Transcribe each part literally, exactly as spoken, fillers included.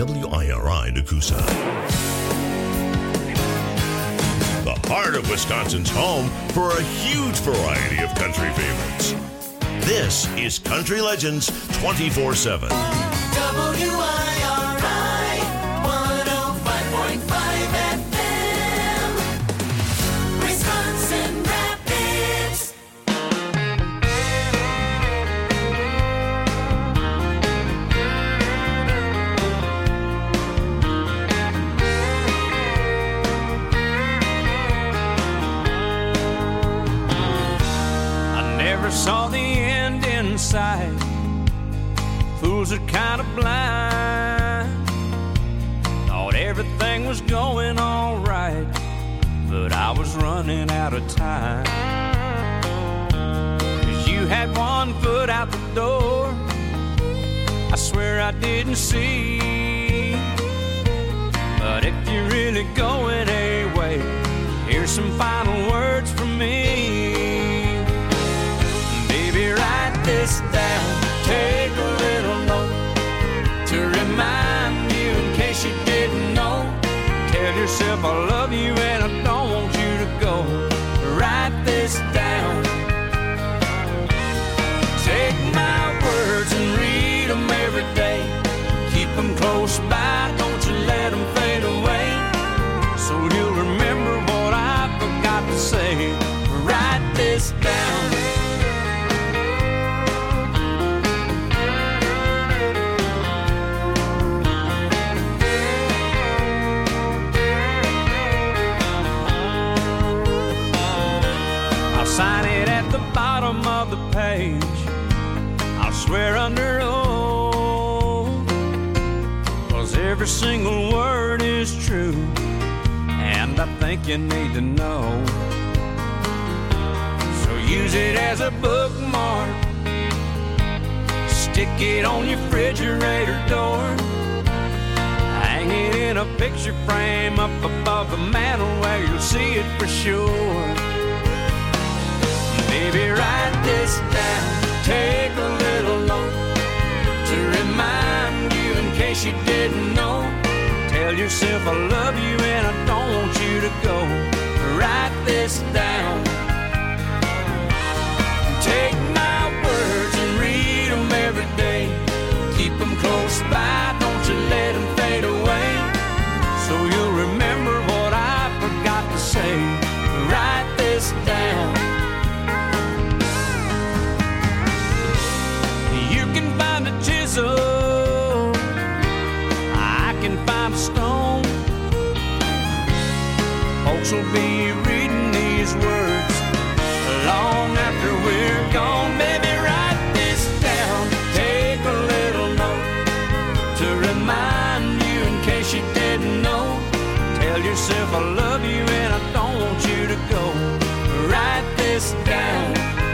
W I R I Nakusa. The heart of Wisconsin's home for a huge variety of country favorites. This is Country Legends twenty-four seven. W I R I one oh five point five F M, Wisconsin Rapids. I never saw the end in sight. Fools are kind of blind. Thought everything was going all right, but I was running out of time. 'Cause you had one foot out the door, I swear I didn't see. But if you're really going away, here's some final words from me. Baby, write this down. Take a little note to remind you in case you didn't know. Tell yourself I love you and I don't want you to go. Write this down. Take my words and read them every day. Keep them close by, don't you let them fade away. So you'll remember what I forgot to say. Write this down. Sign it at the bottom of the page. I'll swear under oath, 'cause every single word is true, and I think you need to know. So use it as a bookmark. Stick it on your refrigerator door. Hang it in a picture frame up above the mantel where you'll see it for sure. Baby, write this down. Take a little note to remind you in case you didn't know. Tell yourself I love you and I don't want you to go. Write this down. Take my words and read them every day. Keep them close by, don't you let them fade away. So you'll remember what I forgot to say. Write this down. Find a chisel, I can find a stone. Folks will be reading these words long after we're gone. Baby, write this down. Take a little note to remind you in case you didn't know. Tell yourself I love you and I don't want you to go. Write this down.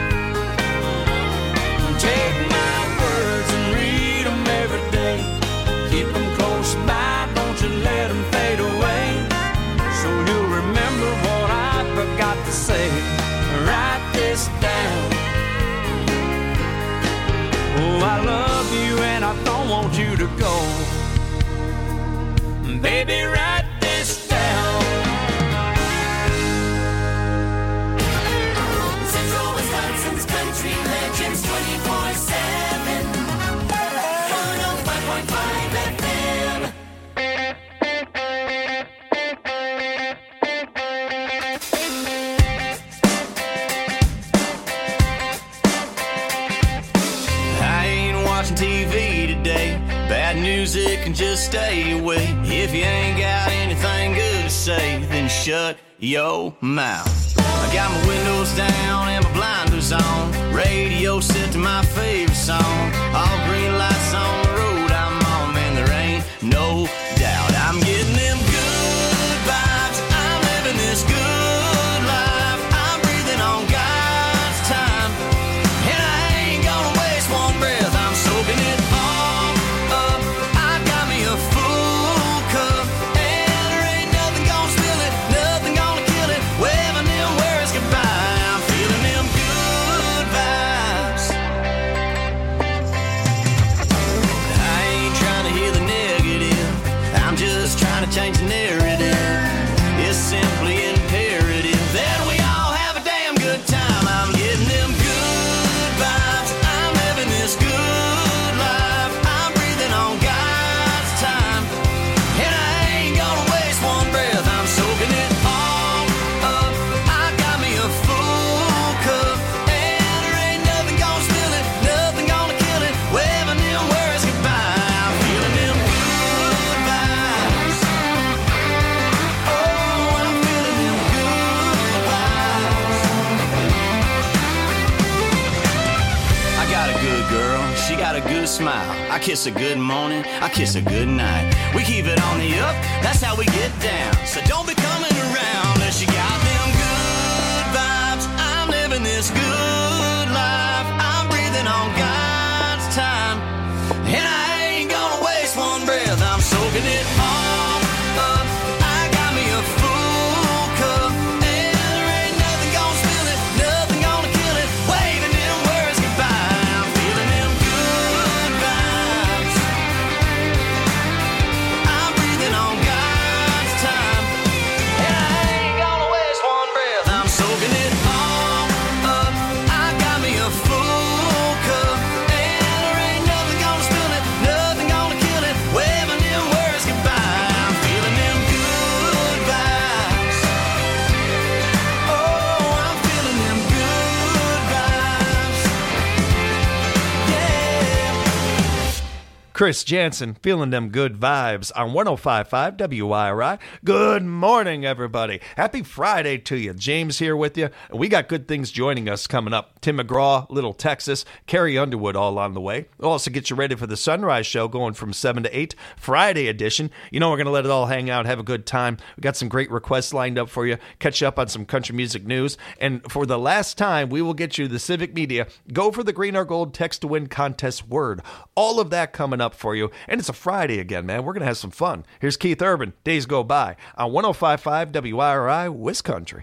Take my words and read them every day. Keep them close by, don't you let them fade away. So you'll remember what I forgot to say. Write this down. Oh, I love you and I don't want you to go. Baby, write this down. Central Wisconsin's Country Legends twenty-four seven. one oh five point five F M. I ain't watching T V today. Bad music can just stay away. If you ain't got anything good to say, then shut your mouth. I got my windows down and my blinders on. Radio set to my favorite song. All green lights on the road I'm on, man, there ain't no doubt. I'm getting them good vibes. I'm living this good life. I'm breathing on God's time, and I ain't gonna waste one breath. I'm soaking it all up. I got me a full cup, and there ain't nothing gonna spill it, nothing gonna kill it. Waving them words goodbye. I'm feeling them good vibes. to change the narrative. It's simply imperative that we all have a damn good time. I'm getting them good vibes. I'm living this good life. I'm breathing on God's time. And I ain't gonna waste one breath. I'm soaking it all up. I got me a full cup. And there ain't nothing gonna spill it. Nothing gonna kill it. Waving them words goodbye. I'm feeling them good vibes. Oh, I'm feeling them good vibes. I got a good girl, she got a good smile. I kiss a good morning, I kiss a good night. We keep it on the up, that's how we get down. So don't be coming around unless you got them good vibes. I'm living this good life. I'm breathing on God's time. And I ain't gonna waste one breath. I'm soaking it all up. I got me a full cup. And there ain't nothing gonna spill it. Nothing gonna kill it. Waving them words goodbye. I'm feeling them good vibes. I'm breathing on God's time. And I ain't gonna waste one breath. I'm soaking it all up. I got me a full cup. And there ain't nothing gonna spill it. Nothing gonna kill it. Waving them words goodbye. I'm feeling them good vibes. Oh, I'm feeling them good vibes. Yeah. Chris Jansen, feeling them good vibes on one oh five point five W I R I. Good morning, everybody. Happy Friday to you. James here with you. We got good things joining us coming up. Tim McGraw, Little Texas, Carrie Underwood all on the way. We'll also get you ready for the Sunrise Show going from seven to eight, Friday edition. You know we're going to let it all hang out, have a good time. We got some great requests lined up for you. Catch you up on some country music news. And for the last time, we will get you the Civic Media Go for the Green or Gold Text to Win contest word. All of that coming up for you. And it's a Friday again, man. We're going to have some fun. Here's Keith Urban, Days Go By, on one oh five point five W I R I, Wisconsin.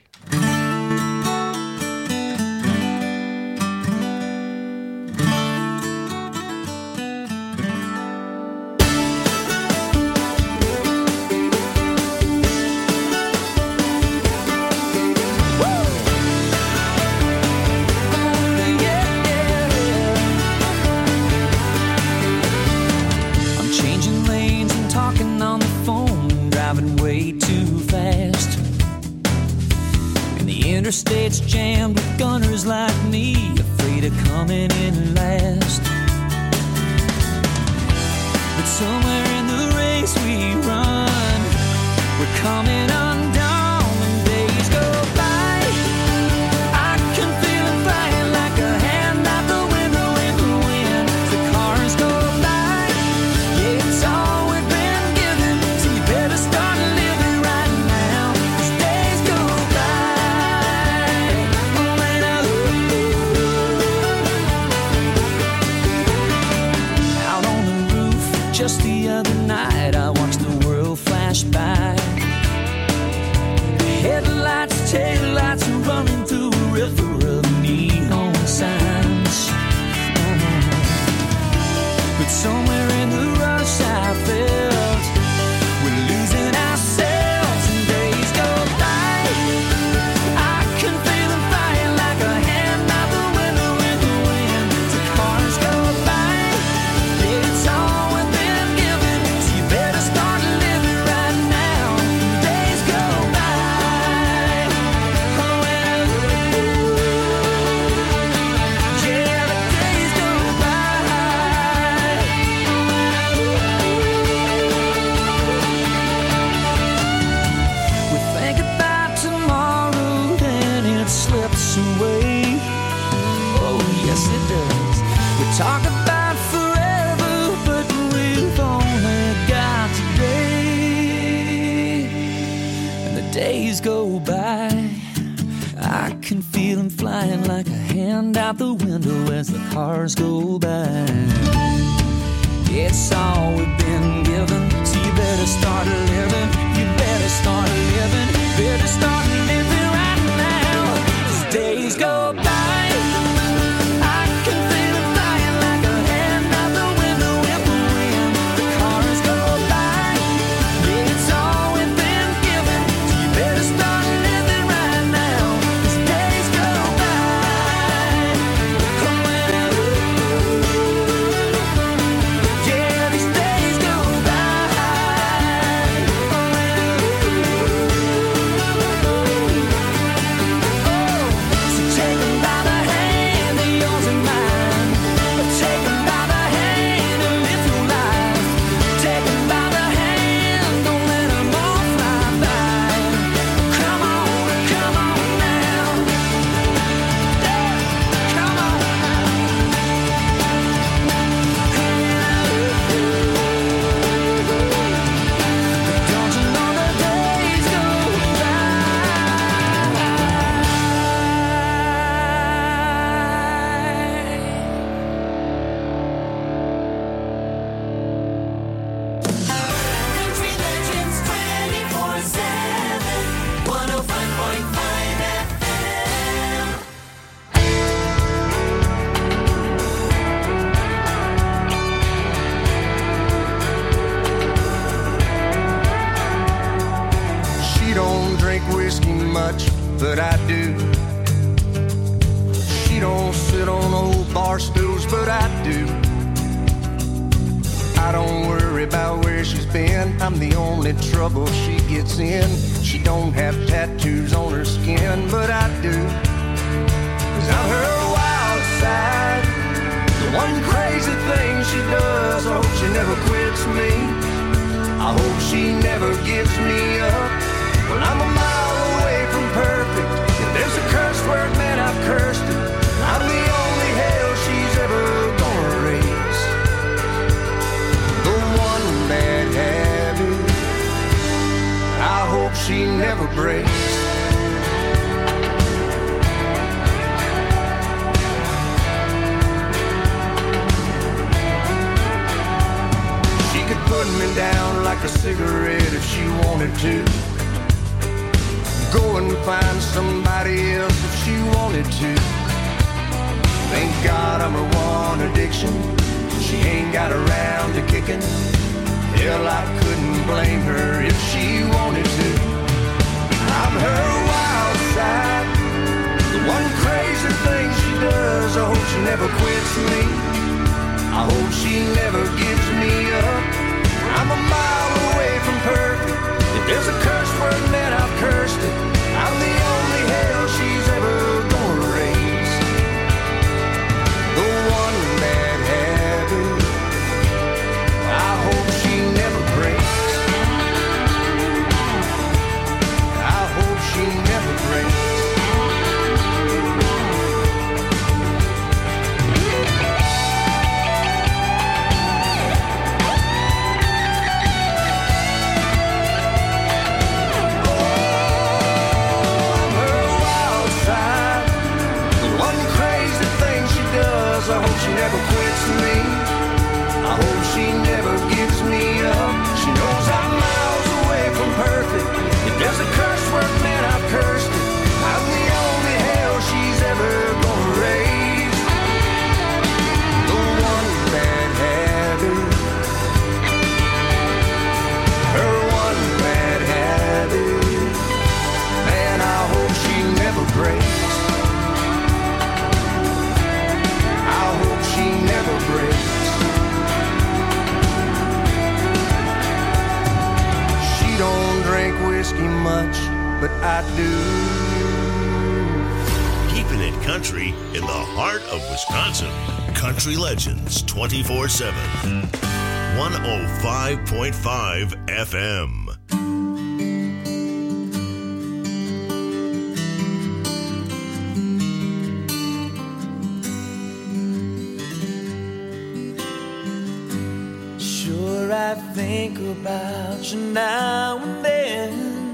I'm changing lanes and talking on the phone, driving way too fast. And the interstate's jammed with gunners like me, afraid of coming in last. But somewhere in the race we run, we're coming undone and days go by. I can feel it flying like a hand out the window in the wind. The cars go by. Yeah, it's all we've been given, so you better start living right now. 'Cause days go by. Oh, and I out on the roof just the other night, I watched the world flash by. Headlights, taillights are running through a river of neon signs. But somewhere in the rush I felt we're losing ourselves and days go by. I can feel them flying like a hand out the window in the wind. The cars go by. Yeah, it's all we've been given, so you better start living right now. Days go by. Oh, and yeah, the days go by. We think about tomorrow and it slips away. Oh, yes, it does. We talk about forever, but we've only got today. And the days go by. I can feel them flying like a hand out the window as the cars go by. It's all we've been given, so you better start living. You better start living. Better start living right now. 'Cause days go by. I can feel it flying like a hand out the window in the wind. The cars go by. Yeah, it's all but I do. She don't sit on old bar stools, but I do. I don't worry about where she's been. I'm the only trouble she gets in. She don't have tattoos on her skin, but I do. 'Cause I'm her wild side, the one crazy thing she does. I hope she never quits me. I hope she never gives me up. Well, I'm a mile away from perfect. If there's a curse word, man, I've cursed it. I'm the only hell she's ever gonna raise. The one bad habit I hope she never breaks. She could put me down like a cigarette if she wanted to. Go and find somebody else if she wanted to. Thank God I'm her one addiction. She ain't got around to kicking. Hell, I couldn't blame her if she wanted to. I'm her wild side, the one crazy thing she does. I hope she never quits me. I hope she never gives me up. I'm a mile away from perfect. If there's a curse word, man, I've cursed it. I'm the only hell she's ever gonna raise. The one bad habit I hope she never breaks. I hope she never breaks. I hope she never quits me. I hope she never gives me up. She knows I'm miles away from perfect. If there's a curse word, man, I've cursed it. I'm the only hell she's ever gonna raise. The one bad habit, her one bad habit, man, I hope she never breaks. She never breaks. She don't drink whiskey much, but I do. Keeping it country in the heart of Wisconsin. Country Legends twenty-four seven. one oh five point five F M. I think about you now and then,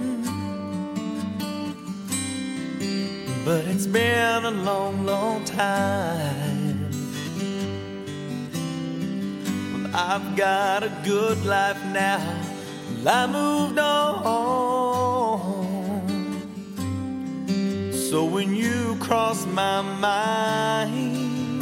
but it's been a long, long time. Well, I've got a good life now, well, I moved on. So when you cross my mind,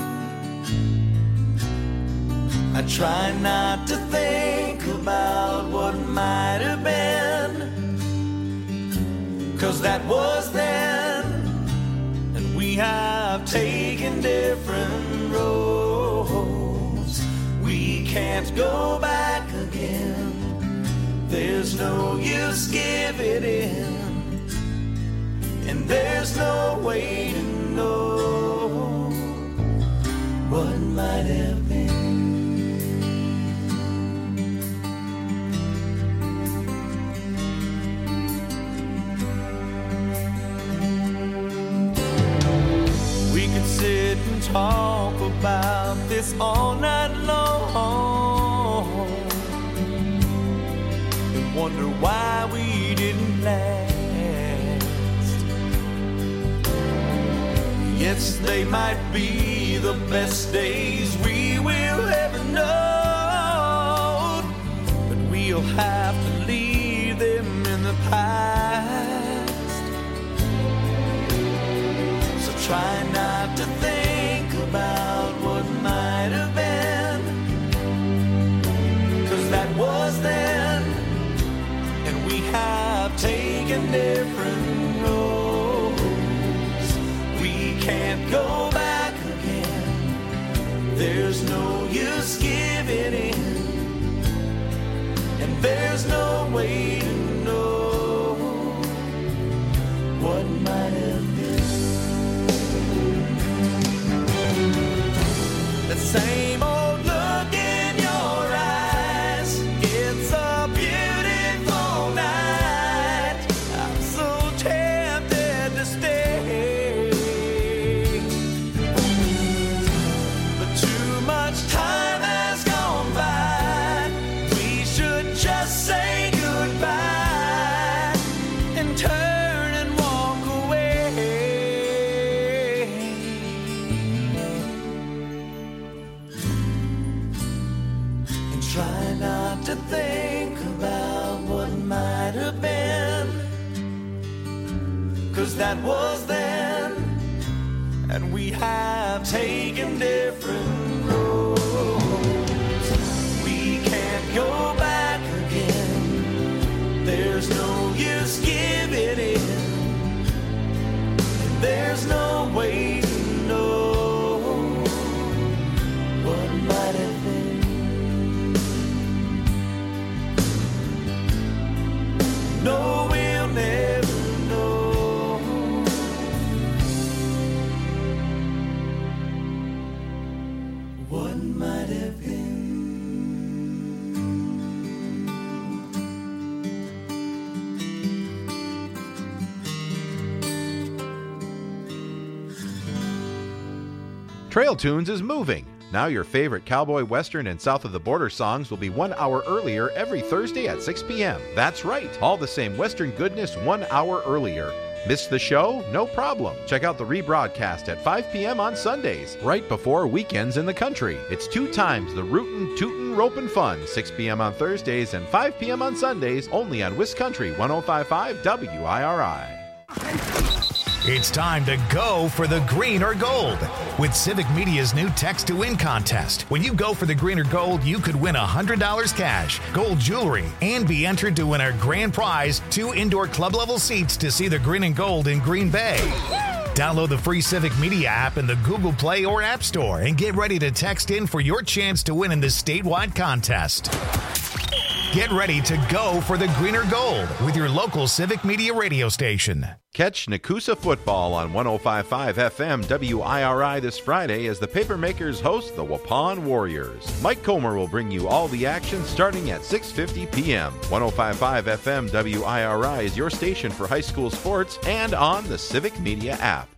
I try not to think about what might have been, 'cause that was then, and we have taken different roads. We can't go back again. There's no use giving in, and there's no way to know what might have been. Sit and talk about this all night long and wonder why we didn't last. Yes, they might be the best days we will ever know, but we'll have to leave them in the past. So try not to think about what might have been, 'cause that was then, and we have taken different roads. to think about what might have been, 'cause that was then, and we have taken different roads. We can't go back again. There's no use giving in. There's no way to know what might have been. No, we'll never know what might have been. Trail Tunes is moving. Now your favorite cowboy, western, and south of the border songs will be one hour earlier every Thursday at six p.m. That's right, all the same western goodness one hour earlier. Missed the show? No problem. Check out the rebroadcast at five p.m. on Sundays, right before weekends in the country. It's two times the rootin', tootin', ropin' fun, six p.m. on Thursdays and five p.m. on Sundays, only on Wiscountry one oh five point five W I R I. It's time to go for the green or gold with Civic Media's new Text to Win contest. When you go for the green or gold, you could win one hundred dollars cash, gold jewelry, and be entered to win our grand prize, two indoor club-level seats to see the green and gold in Green Bay. Download the free Civic Media app in the Google Play or App Store and get ready to text in for your chance to win in this statewide contest. Get ready to go for the green or gold with your local Civic Media radio station. Catch Nakusa football on one oh five point five F M W I R I this Friday as the Papermakers host the Waupun Warriors. Mike Comer will bring you all the action starting at six fifty p.m. one oh five point five F M W I R I is your station for high school sports and on the Civic Media app.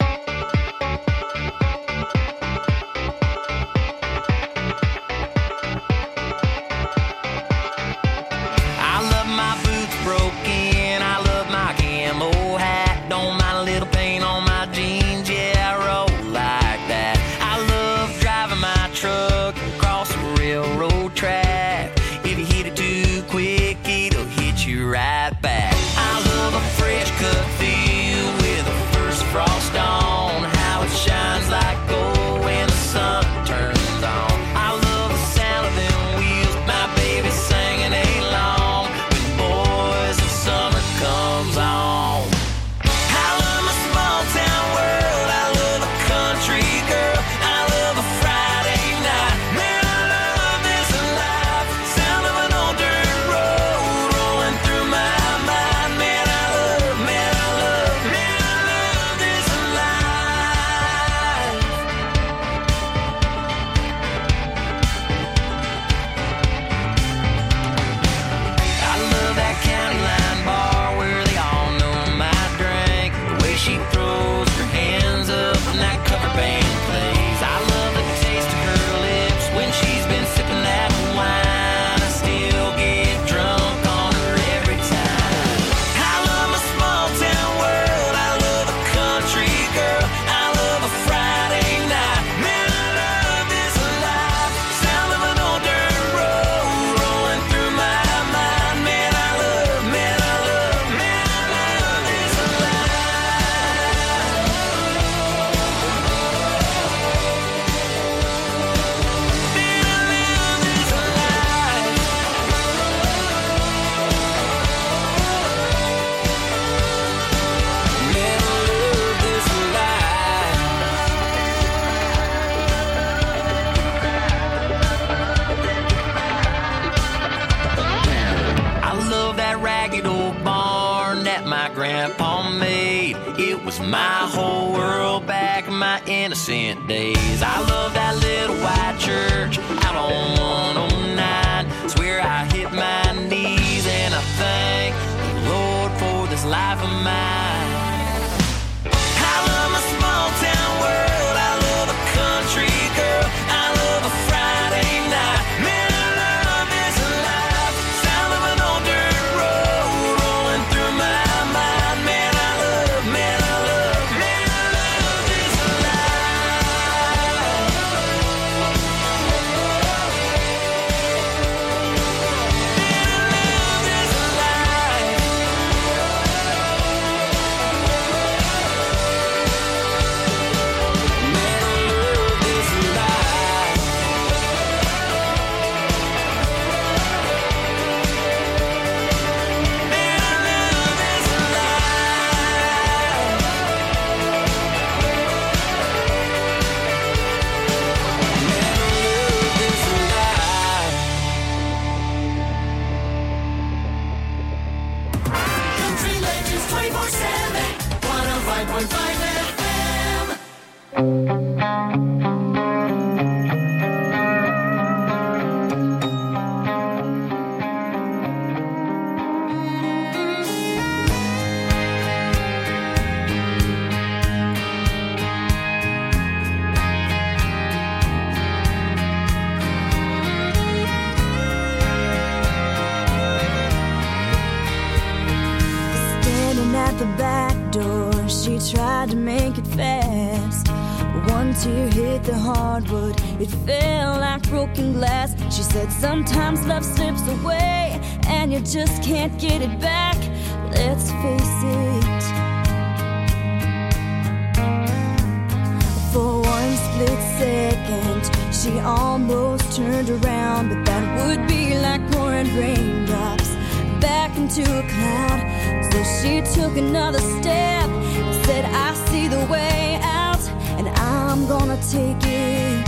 My whole world back in my innocent days. I love that little white church out on one oh nine. Swear I hit my knees and I thank the Lord for this life of mine. I love my small town world. I love a country girl. I love a Friday night. Man, I love this life. Sound of an old dirt road rolling through my mind. Man, I love, man, I love, man, I love this life. seven, one oh five point five F M. At the back door, she tried to make it fast. One tear hit the hardwood, it fell like broken glass. She said sometimes love slips away and you just can't get it back. Let's face it. For one split second, she almost turned around, but that would be like pouring raindrops back into a cloud. So she took another step and said, I see the way out and I'm gonna take it.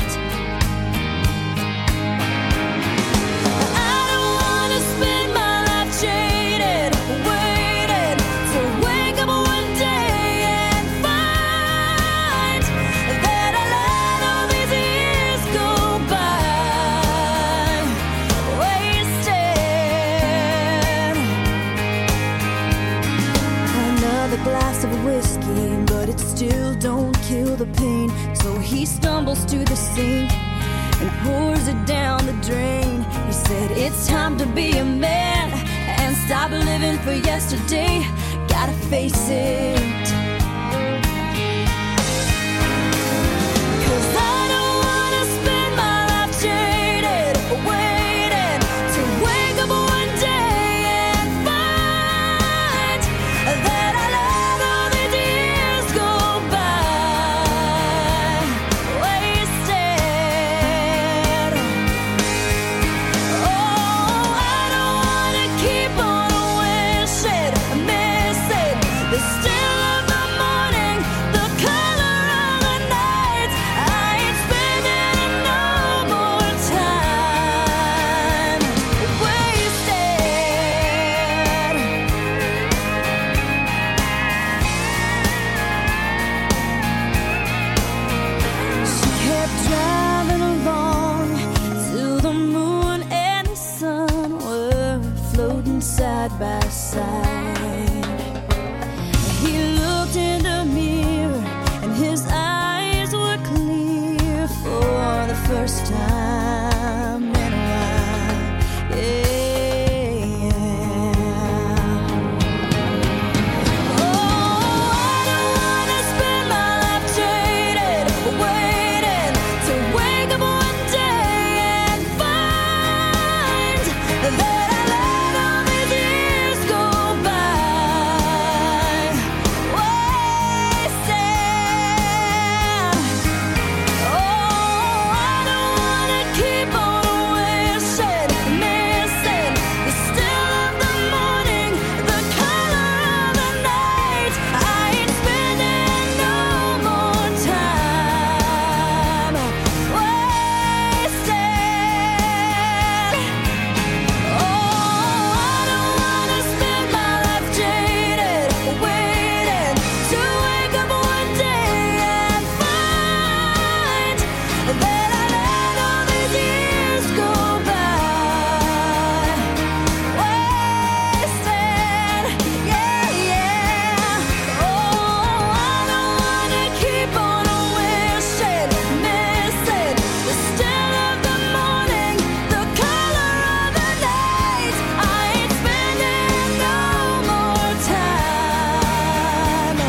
I don't wanna spend my life jaded, waiting to wake up one day and find that I let all these years go by wasted. Another glass of whiskey, but it still don't kill the pain. So he stumbles to the sink and pours it down the drain. He said, it's time to be a man and stop living for yesterday. Gotta face it. 'Cause I don't wanna spend my life jaded, waiting to wake up one day and find that I let all these years go by wasted. Oh, I don't wanna keep on wishing, missing the still of the morning, the color of the night. I ain't spending no more time wasted. She kept driving along till the moon and the sun were floating side by side. He looked in the mirror and his eyes were clear for the first time in a while. Yeah. Oh, I don't wanna spend my life jaded, waiting to wake up one day and find that I let all these years go by wasted. Oh, I don't wanna keep on wishing, missing the still of the morning, the color of the night. I ain't spending no more time wasted. Oh, I don't wanna spend my life jaded, waiting to wake up one day and find that I let all these years go by wasted. Yeah, yeah. Oh, I don't wanna keep on wishing, missing the still of the morning, the color of the night. I ain't spending no more time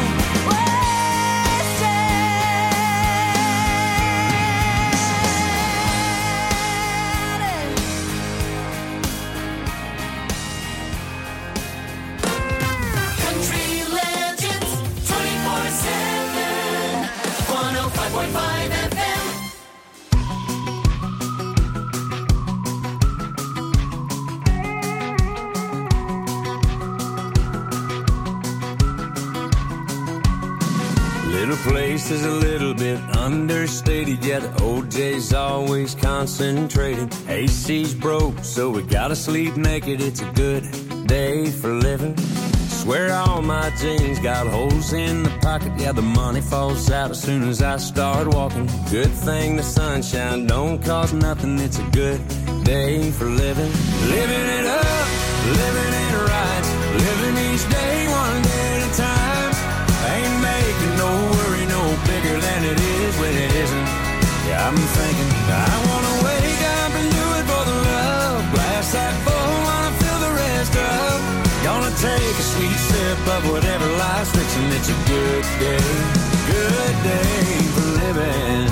wasted. Country Legends, twenty-four seven, one oh five point five F M. Little place is a little bit understated, yet O J's always concentrated. A C's broke, so we gotta sleep naked. It's a good day for living. Swear all my jeans got holes in the pocket. Yeah, the money falls out as soon as I start walking. Good thing the sunshine don't cost nothing. It's a good day for living. Living it up, living it right. Living each day one day at a time. Ain't making no worry no bigger than it is when it isn't. Yeah, I'm thinking I wanna wake up and do it for the love. Glass half full, wanna fill the rest up. Gonna take a sweet sip of whatever life's fixing. It's a good day, good day for living.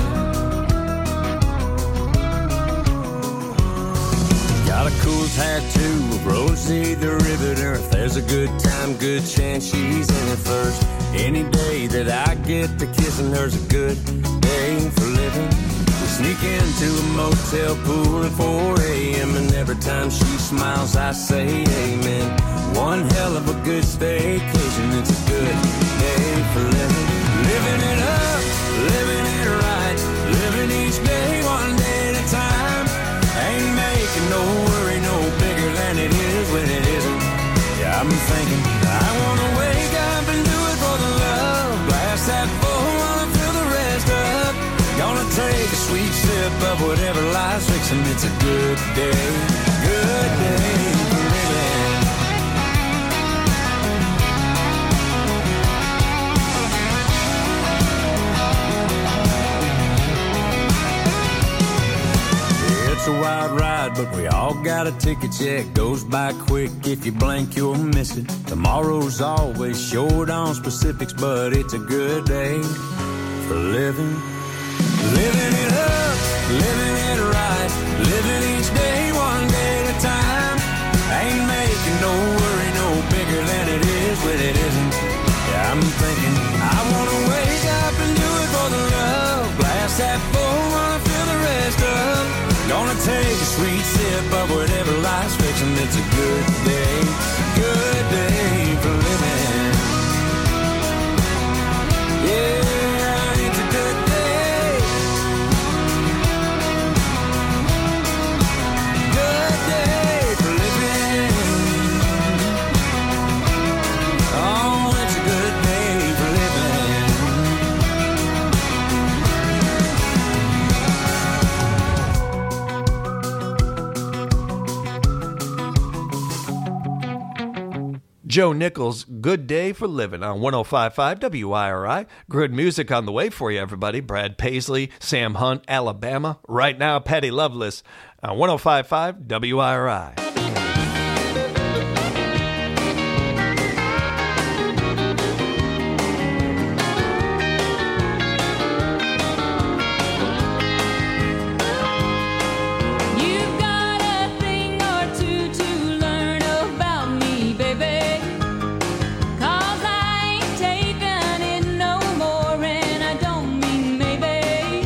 Got a cool tattoo of Rosie the Riveter. If there's a good time, good chance she's in it first. Any day that I get to kissing her's a good day for living. We sneak into a motel pool at four a.m. and every time she smiles I say amen. One hell of a good staycation. It's a good day for living. Living it up, living it right. Living each day one day at a time. Ain't making no worry no bigger than it is when it isn't. Yeah, I'm thinking I wanna wake up and do it for the love. Glass that full, wanna fill the rest up. Gonna take a sweet sip of whatever life's fixing. It's a good day, good day for living. It's a wild ride, but we all got a ticket. Yeah, it goes by quick. If you blink, you'll miss it. Tomorrow's always short on specifics, but it's a good day for living. Living it up, living it right. Living each day one day at a time. Ain't making no worry no bigger than it is when it isn't. Yeah, I'm thinking I wanna wake up and do it for the love. Glass half full, wanna fill the rest up. Gonna take a sweet sip of whatever life's fixing. It's a good day, good day for living. Yeah, it's a good day. Good day for living. Oh, it's a good day for living. Joe Nichols, Good Day for Living on one oh five point five W I R I. Good music on the way for you, everybody. Brad Paisley, Sam Hunt, Alabama. Right now, Patty Loveless on one oh five point five W I R I.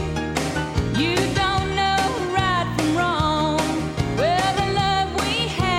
You don't know right from wrong. Well, the love we had.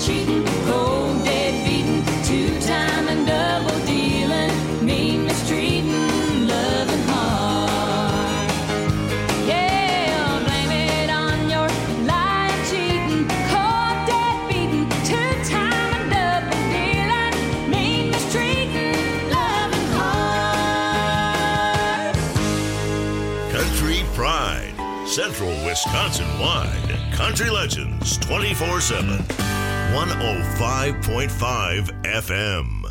cheating, cold dead beating, two-time and double dealing, mean mistreating, loving hard. Yeah, blame it on your lying, cheating, cold dead beating, two-time and double dealing, mean mistreating, loving hard. Country Pride, Central Wisconsin-wide. Country Legends twenty-four seven. one oh five point five F M.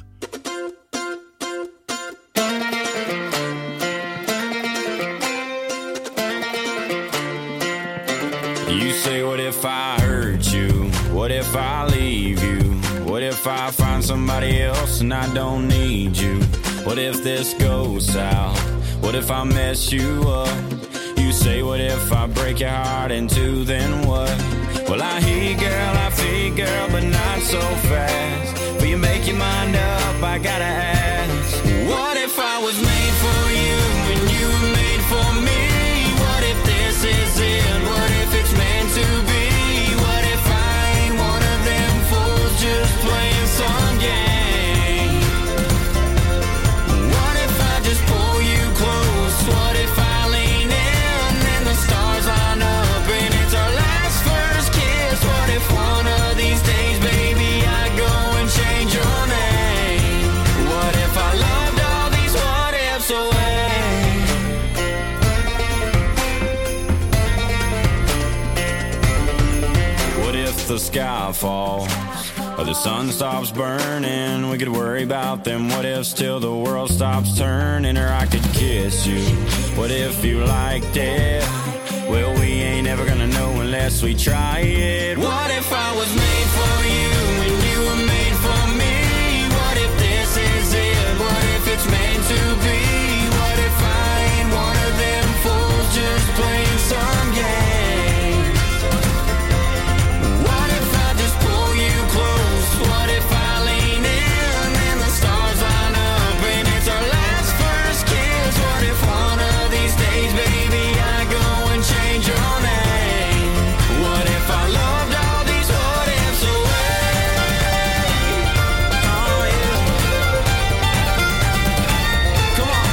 You say, what if I hurt you? What if I leave you? What if I find somebody else and I don't need you? What if this goes south? What if I mess you up? You say, what if I break your heart in two, then what? Well, I hear you, girl, I feel you, girl, but not so fast. Will you make your mind up? I gotta ask. What if I was made for you and you were made for me? What if this is it? What if it's meant to be? What if I ain't one of them fools just playing some game? What if I just pull you close? What if I lean in and the stars line up and it's our last first kiss? What if one of these days, baby, I go and change your name? What if I loved all these what ifs away? What if the sky falls or the sun stops burning? We could worry about them what ifs till the world stops turning. Or I could kiss you. What if you liked it? Well, we ain't ever gonna know unless we try it. What if I was made for you and you were made for me? What if this is it? What if it's meant to be? What if I ain't one of them fools just playing some game? What if I just pull you close? What if I lean in and the stars line up and it's our last first kiss? What if one of these days, baby, I go and change your name? What if I loved all these what ifs away? Oh yeah. Come on.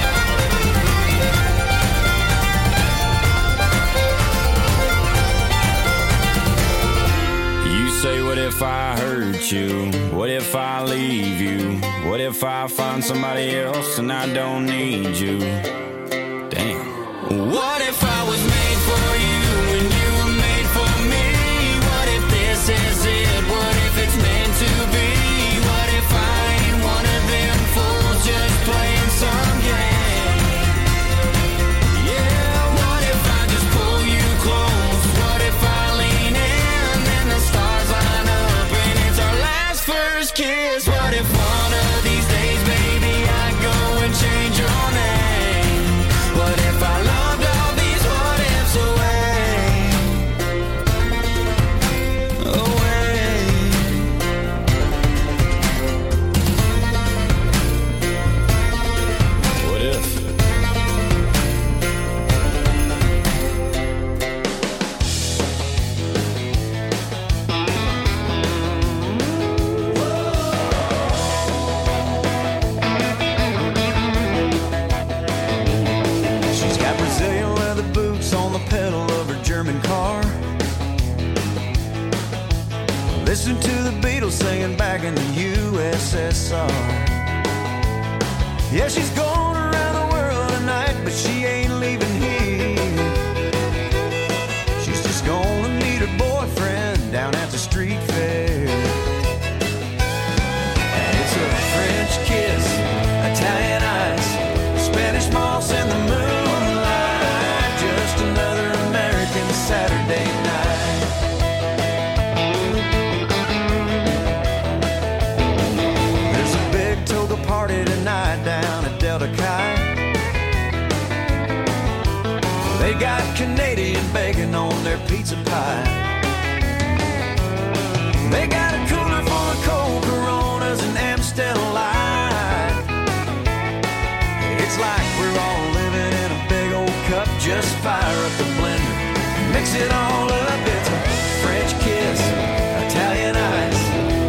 You say, what if I hurt you? What if I leave you? What if I find somebody else and I don't need you? Damn. What if I was made for you and you were made for me? What if this is it? What if it's meant to be? What if I ain't one of them fools just playing some game? Yeah, what if I just pull you close? What if I lean in and the stars line up and it's our last first kiss? What if one of these days, baby, I go and change your name? What if I loved all these what ifs away? Away. What if? She's got Brazilian leather boots on the pedal of her German car. Listen to the Beatles singing back in the U S S R. Yeah, she's going around the world tonight, but she ain't leaving here. She's just gonna meet her boyfriend down at the street fair. And it's a French kiss, Italian ice, Spanish moss and the moonlight. Just another American Saturday night. There's a big toga party tonight down at Delta Chi. They got Canadian bacon on their pizza pie. They got a cooler full of cold Coronas and Amstel Light. It's like we're all living in a big old cup. Just fire up the blender, mix it all up. It's a French kiss, Italian ice,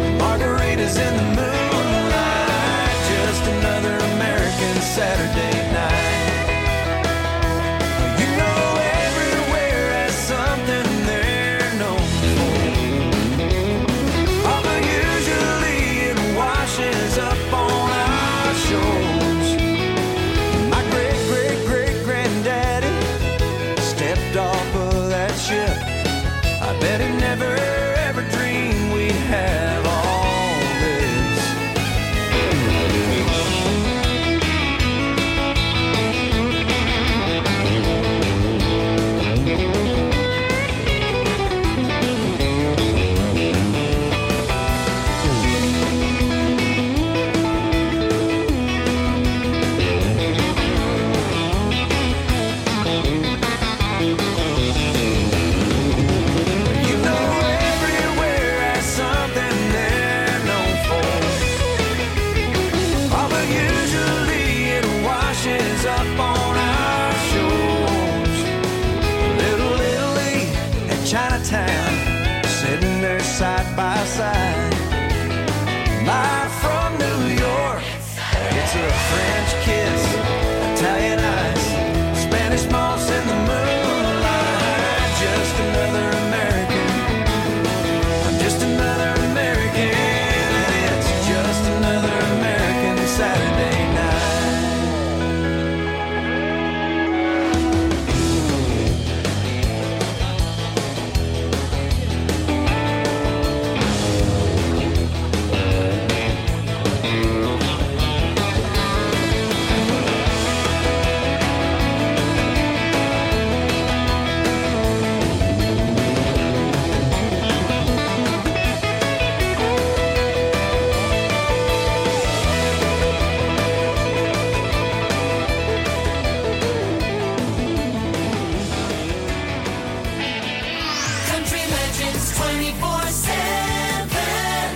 side by side. Live from New York, it's a French kiss, Italian ice, Spanish moss in the moonlight. Just another American, I'm just another American, and it's just another American Saturday night. Country Legends twenty-four seven.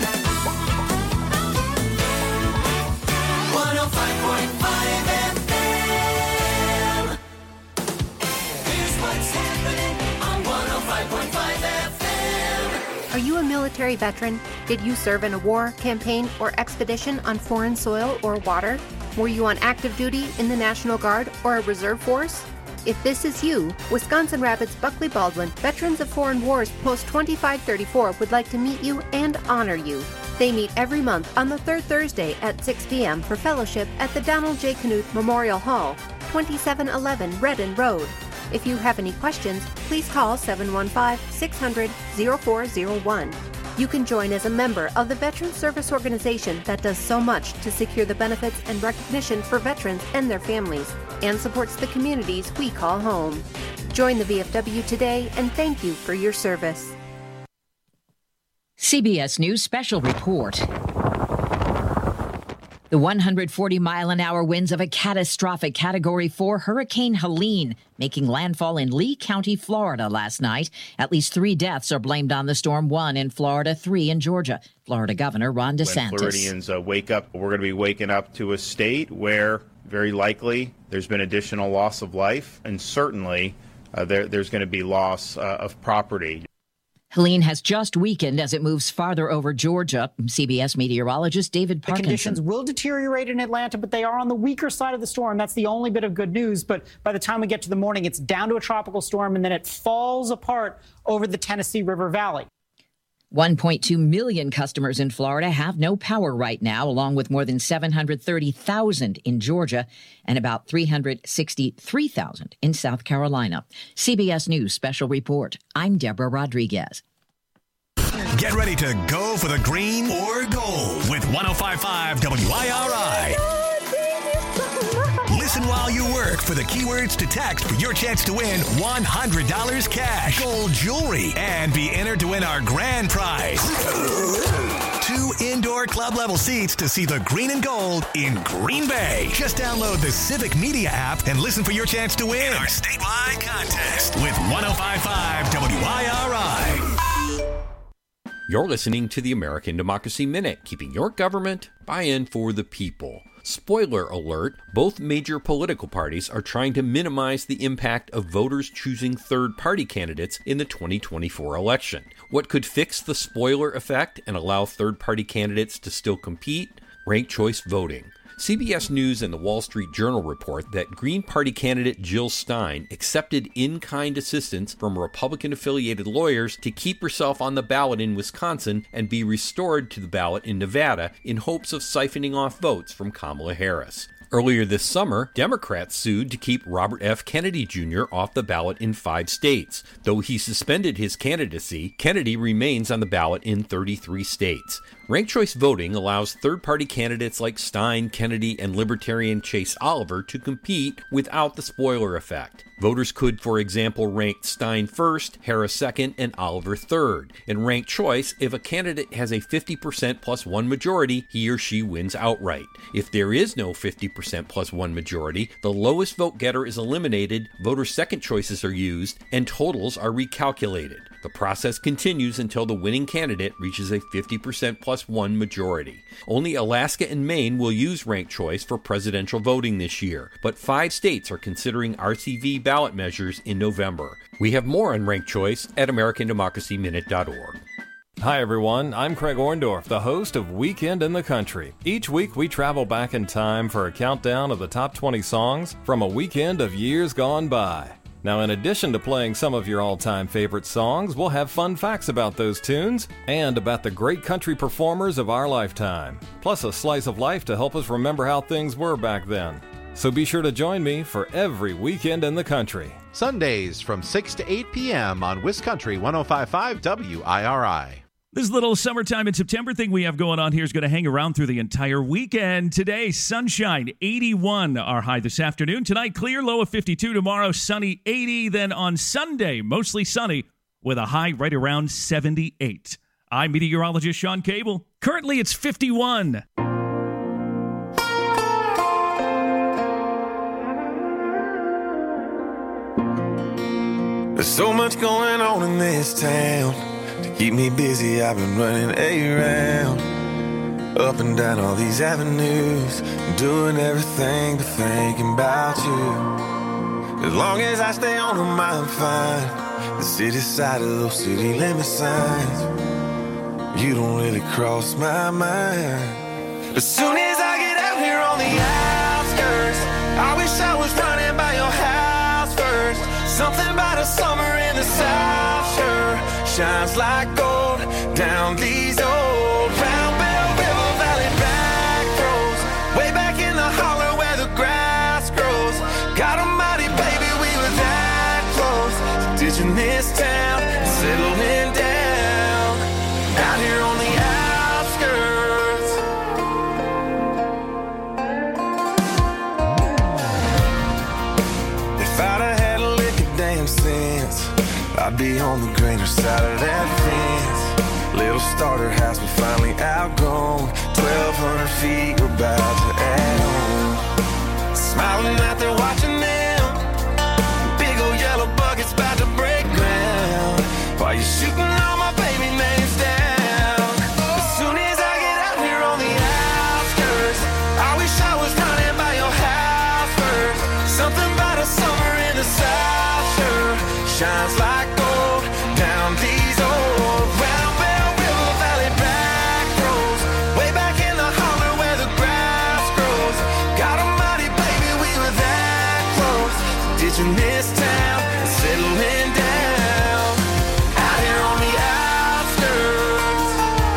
one oh five point five F M. Here's what's happening on one oh five point five F M. Are you a military veteran? Did you serve in a war, campaign, or expedition on foreign soil or water? Were you on active duty in the National Guard or a reserve force? If this is you, Wisconsin Rapids Buckley Baldwin Veterans of Foreign Wars Post twenty-five thirty-four would like to meet you and honor you. They meet every month on the third Thursday at six p.m. for fellowship at the Donald J. Knuth Memorial Hall, twenty-seven eleven Redden Road. If you have any questions, please call seven one five, six hundred, oh four oh one. You can join as a member of the Veteran Service Organization that does so much to secure the benefits and recognition for veterans and their families, and supports the communities we call home. Join the V F W today, and thank you for your service. C B S News Special Report. The one hundred forty mile an hour winds of a catastrophic Category four Hurricane Helene making landfall in Lee County, Florida last night. At least three deaths are blamed on the storm, one in Florida, three in Georgia. Florida Governor Ron DeSantis. When Floridians uh, wake up, we're going to be waking up to a state where very likely there's been additional loss of life, and certainly uh, there, there's going to be loss uh, of property. Helene has just weakened as it moves farther over Georgia. C B S meteorologist David Parkinson. The conditions will deteriorate in Atlanta, but they are on the weaker side of the storm. That's the only bit of good news. But by the time we get to the morning, it's down to a tropical storm, and then it falls apart over the Tennessee River Valley. one point two million customers in Florida have no power right now, along with more than seven hundred thirty thousand in Georgia and about three hundred sixty-three thousand in South Carolina. C B S News Special Report. I'm Deborah Rodriguez. Get ready to go for the green or gold with one oh five point five W I R I. Listen while you work for the keywords to text for your chance to win one hundred dollars cash, gold jewelry, and be entered to win our grand prize. Two indoor club level seats to see the green and gold in Green Bay. Just download the Civic Media app and listen for your chance to win our statewide contest with one oh five point five W I R I. You're listening to the American Democracy Minute, keeping your government buy-in for the people. Spoiler alert, both major political parties are trying to minimize the impact of voters choosing third-party candidates in the twenty twenty-four election. What could fix the spoiler effect and allow third-party candidates to still compete? Ranked choice voting. C B S News and the Wall Street Journal report that Green Party candidate Jill Stein accepted in-kind assistance from Republican-affiliated lawyers to keep herself on the ballot in Wisconsin and be restored to the ballot in Nevada in hopes of siphoning off votes from Kamala Harris. Earlier this summer, Democrats sued to keep Robert F. Kennedy Junior off the ballot in five states. Though he suspended his candidacy, Kennedy remains on the ballot in thirty-three states. Ranked choice voting allows third-party candidates like Stein, Kennedy, and Libertarian Chase Oliver to compete without the spoiler effect. Voters could, for example, rank Stein first, Harris second, and Oliver third. In ranked choice, if a candidate has a fifty percent plus one majority, he or she wins outright. If there is no fifty percent plus one majority, the lowest vote getter is eliminated, voters' second choices are used, and totals are recalculated. The process continues until the winning candidate reaches a fifty percent plus one majority. Only Alaska and Maine will use ranked choice for presidential voting this year, but five states are considering R C V ballot measures in November. We have more on ranked choice at American Democracy Minute dot org. Hi everyone, I'm Craig Orndorff, the host of Weekend in the Country. Each week we travel back in time for a countdown of the top twenty songs from a weekend of years gone by. Now, in addition to playing some of your all-time favorite songs, we'll have fun facts about those tunes and about the great country performers of our lifetime, plus a slice of life to help us remember how things were back then. So be sure to join me for every Weekend in the Country. Sundays from six to eight p.m. on Wiscountry one oh five point five W I R I. This little summertime in September thing we have going on here is going to hang around through the entire weekend. Today, sunshine, eighty-one, our high this afternoon. Tonight, clear, low of fifty-two. Tomorrow, sunny, eighty. Then on Sunday, mostly sunny with a high right around seventy-eight. I'm meteorologist Sean Cable. Currently, it's fifty-one. There's so much going on in this town. To keep me busy, I've been running around, up and down all these avenues, doing everything but thinking about you. As long as I stay on them, I'm fine. The city side of those city limit signs, you don't really cross my mind. As soon as I get out here on the outskirts, I wish I was running by your house first. Something about a summer in the South sure shines like gold down these old Round Bell River Valley back roads, way back in the holler where the grass grows. God almighty, baby, we were that close to ditching this town, settling down out here on the outskirts. If I'd have had a lick of damn sense, I'd be on the greener side of that fence. Little starter house, we finally outgrown. Twelve hundred feet, we're about to add on. Smiling out there watching them, big old yellow buckets about to break ground, while you're shooting all my baby names down. As soon as I get out here on the outskirts, I wish I was running by your house first. Something about a summer in the South sure shines like gold down these old Round Bell River Valley back roads, way back in the holler where the grass grows. God almighty, baby, we were that close to ditching this town and settling down out here on the outskirts.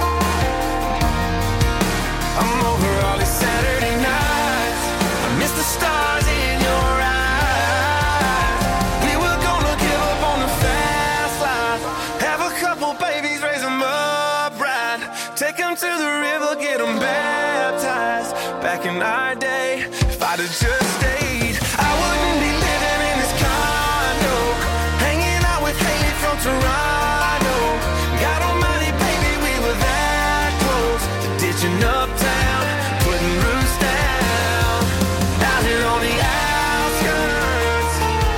I'm over all these Saturday nights, I miss the stars in your eyes. We were gonna give up on the fast life, have a couple babies, raise them up right, take them to the river, get them baptized. Back in our day, if I'd have just stayed, I wouldn't be living in this condo, hanging out with Haley from Toronto. God almighty, baby, we were that close to ditching uptown, putting roots down out here on the outskirts.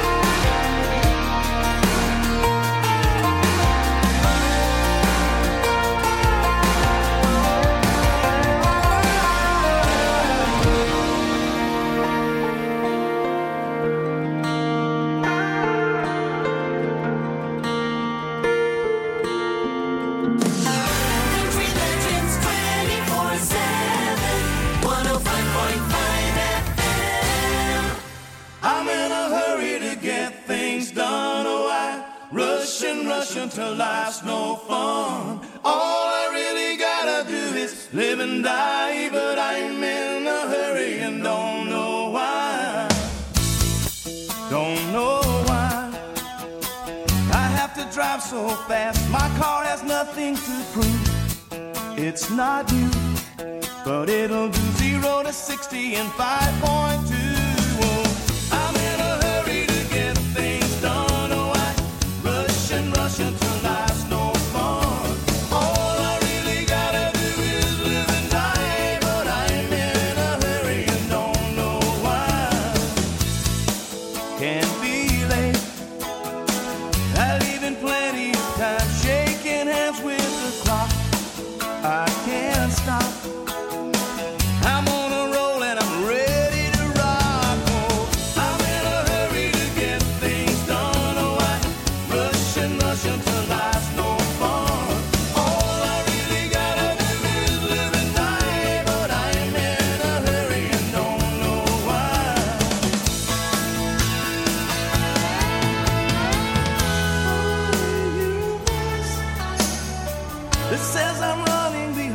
Country Legends twenty-four seven, one oh five point five F M. I'm in a hurry to get things done. Oh, I rush and rush until life's no fun. All I really gotta do is live and die, but I'm in a hurry and don't know why. Don't know why I have to drive so fast. My car has nothing to prove. It's not you, but it'll do zero to sixty in five point two. Oh, I'm in a hurry to get things done. Oh, I rush and rush until life's no fun. All I really gotta do is live and die, but I'm in a hurry and don't know why. Can't be late, I leave in plenty of time, shaking hands with the clock. I can't stop. I'm on a roll and I'm ready to rock. Oh, I'm in a hurry to get things done. Oh, I rush and rush until life's no fun. All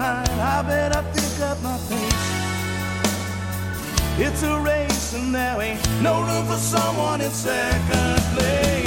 behind. I better pick up my pace. It's a race and there ain't no room for someone in second place.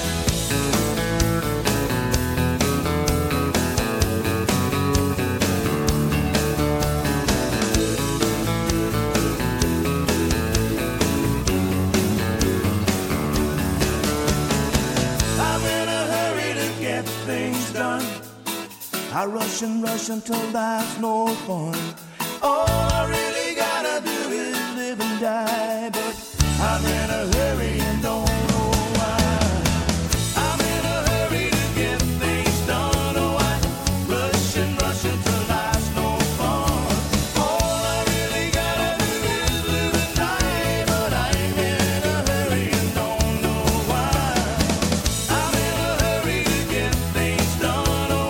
I rush and rush until there's no fun. All I really gotta do is live and die, but I'm in a hurry and don't know why. I'm in a hurry to get things done. Oh, I rush and rush until there's no fun. All I really gotta do is live and die, but I'm in a hurry and don't know why. I'm in a hurry to get things done.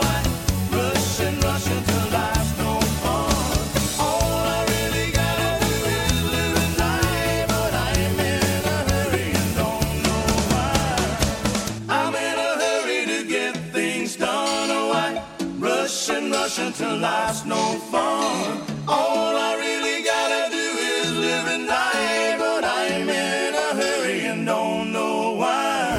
Until life's no fun. All I really gotta do is live and die, but I'm in a hurry and don't know why.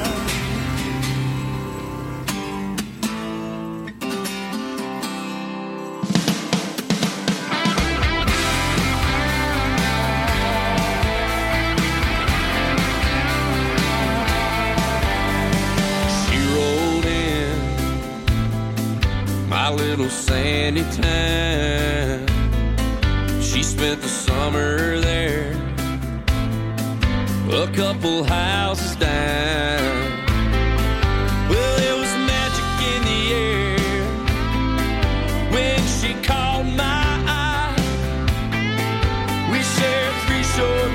She rolled in my little sandy town. She spent the summer there, a couple houses down. Well, there was magic in the air when she caught my eye. We shared three short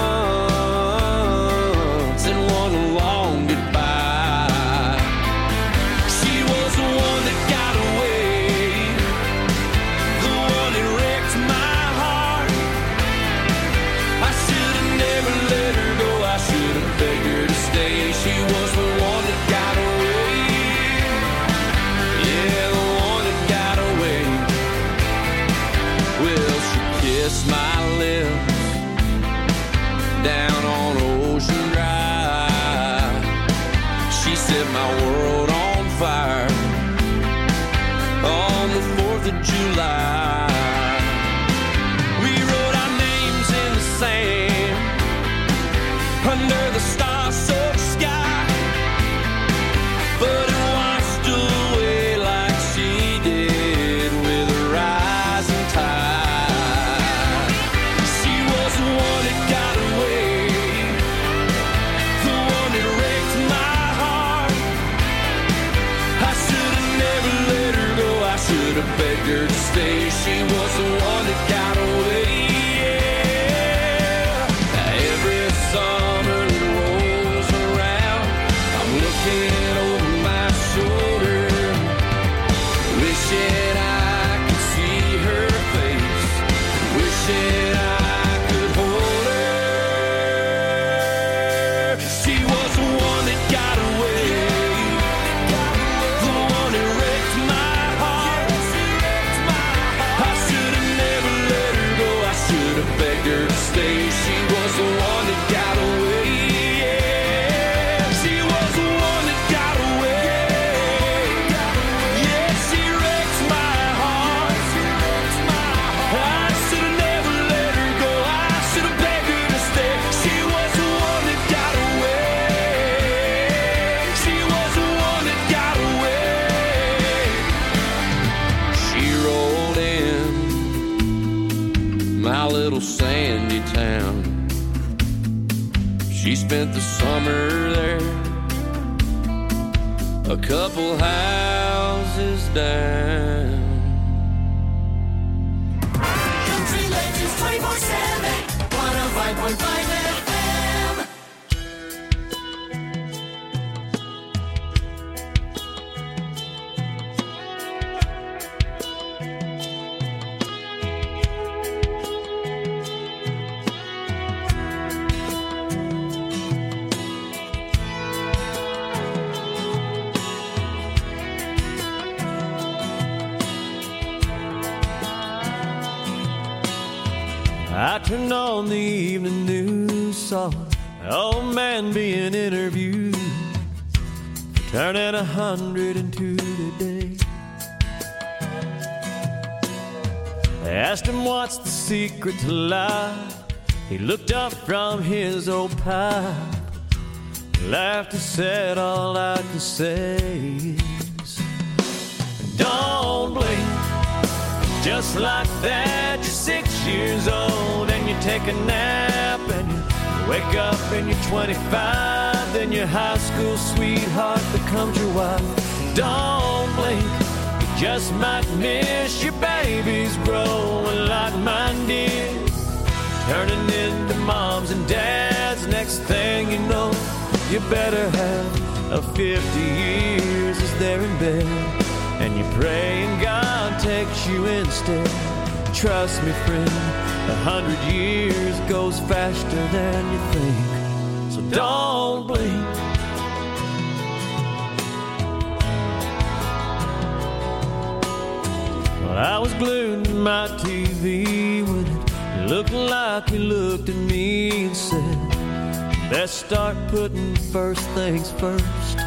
months and one long goodbye. She was the one that got away, the one that wrecked my heart. I should have never let her go. I should have begged her to stay. She was the one that got away. Yeah, the one that got away. Well, she kissed my lips down on Ocean Drive. She set my world on fire on the fourth of July. We wrote our names in the sand under the star-soaked sky, but it washed away like she did with a rising tide. She was the one that got away, the one that wrecked my heart. I should have never let her go. I should have begged her to stay. She was the one that got away. Yeah. Every summer that rolls around, I'm looking over my shoulder, wishing I could see her face, wishing I could hold her. She was the one that got away, the one that wrecked my heart. I should have never let her go. I should have begged her to stay. She was the one that got away. Yeah, she was the one that got away. Yeah, she wrecked my heart. I should have never let her go. I should have begged her to stay. She was the one that got away. She was the one that got away. She rolled in my little sandy town. She spent the summer there, a couple houses down. Country Legends twenty-four seven, one oh five point five F M. I turned on the evening news, saw an old man being interviewed, turning a hundred and two today. They asked him what's the secret to life. He looked up from his old pipe, laughed and said, all I can say is, don't blink. Just like that, you're six years old and you take a nap and you wake up and you're twenty-five. Then your high school sweetheart becomes your wife. Don't blink, you just might miss your babies growing like mine did, turning into moms and dads. Next thing you know, you better have a fifty years as they're in bed, and you pray and God takes you instead. Trust me, friend, a hundred years goes faster than you think, so don't blink. Well, I was glued to my T V when it looked like he looked at me and said, best start putting first things first.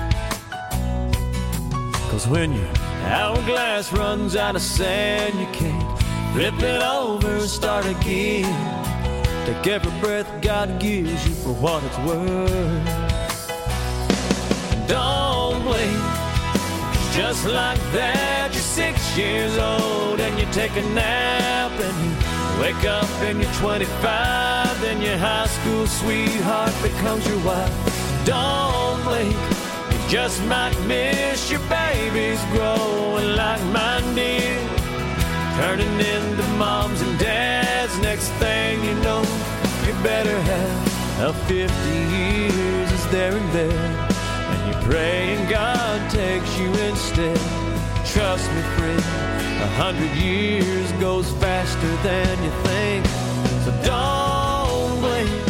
Cause when your hourglass runs out of sand, you can't flip it over and start again. Take every breath God gives you for what it's worth. Don't blink, cause just like that, you're six years old and you take a nap and you wake up and you're twenty-five. Then your high school sweetheart becomes your wife. Don't blink, you just might miss your babies growing like mine did, turning into moms and dads. Next thing you know, you better have a fifty years as they're in bed, and you pray and God takes you instead. Trust me, friend, a hundred years goes faster than you think, so don't blink.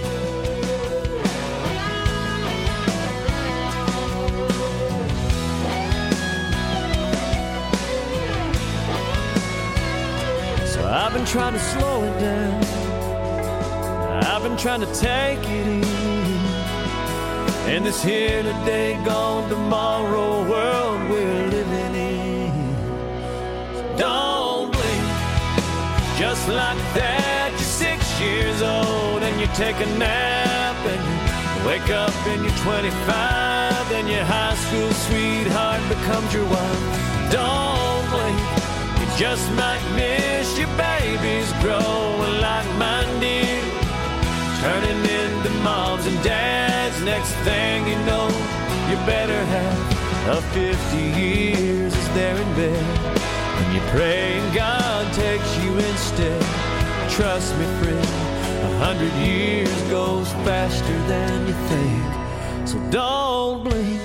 So I've been trying to slow it down, I've been trying to take it easy, in this here today, gone tomorrow world we're living in. So don't blink, just like that, you're six years old and you take a nap and you wake up and you're twenty-five. Then your high school sweetheart becomes your wife. Don't blink, you just might miss your babies growing like mine did, turning into moms and dads. Next thing you know, you better have a fifty years as they're in bed, and you pray and God takes you instead. Trust me, friend, a hundred years goes faster than you think, so don't blink.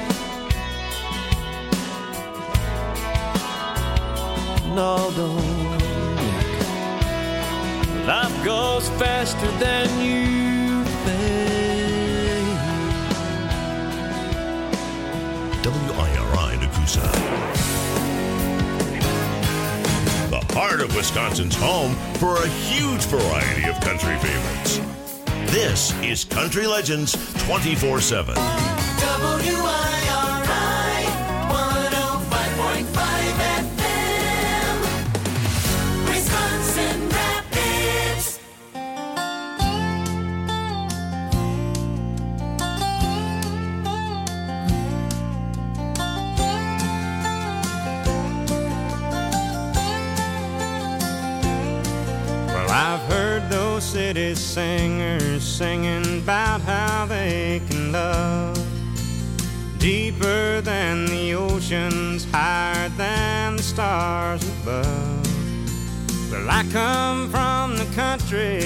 No, don't blink. Life goes faster than you think. W I R I Nakusa. The heart of Wisconsin's home for a huge variety of country favorites. This is Country Legends twenty-four seven. W I R I one oh five point five F M, Wisconsin Rapids. Well, I've heard those city singers singing about how they can love deeper than the oceans, higher than the stars above. Well, I come from the country